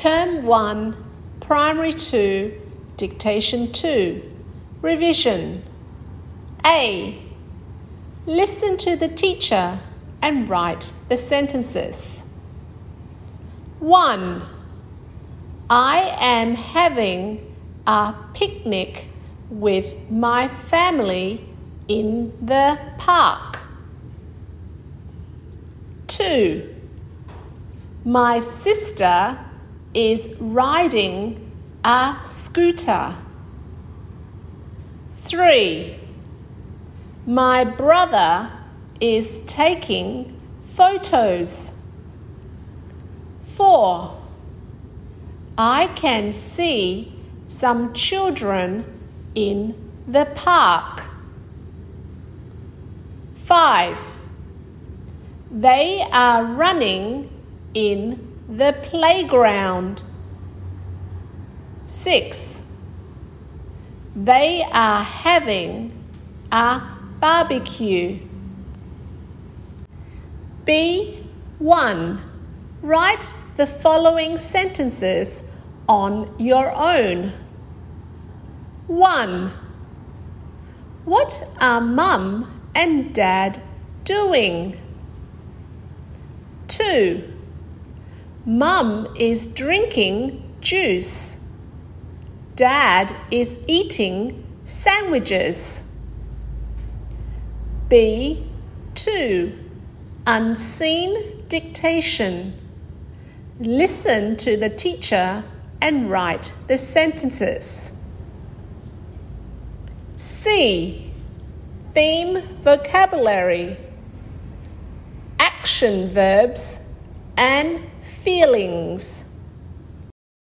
Term 1, Primary 2, Dictation 2. Revision. A. Listen to the teacher and write the sentences. 1. I am having a picnic with my family in the park. 2. My sister is riding a scooter. 3. My brother is taking photos. 4. I can see some children in the park. 5. They are running in the playground. 6. They are having a barbecue. B1. Write the following sentences on your own. 1. What are Mum and Dad doing? 2. Mum is drinking juice. Dad is eating sandwiches. B2. Unseen dictation. Listen to the teacher and write the sentences. C. Theme vocabulary. Action verbs and feelings.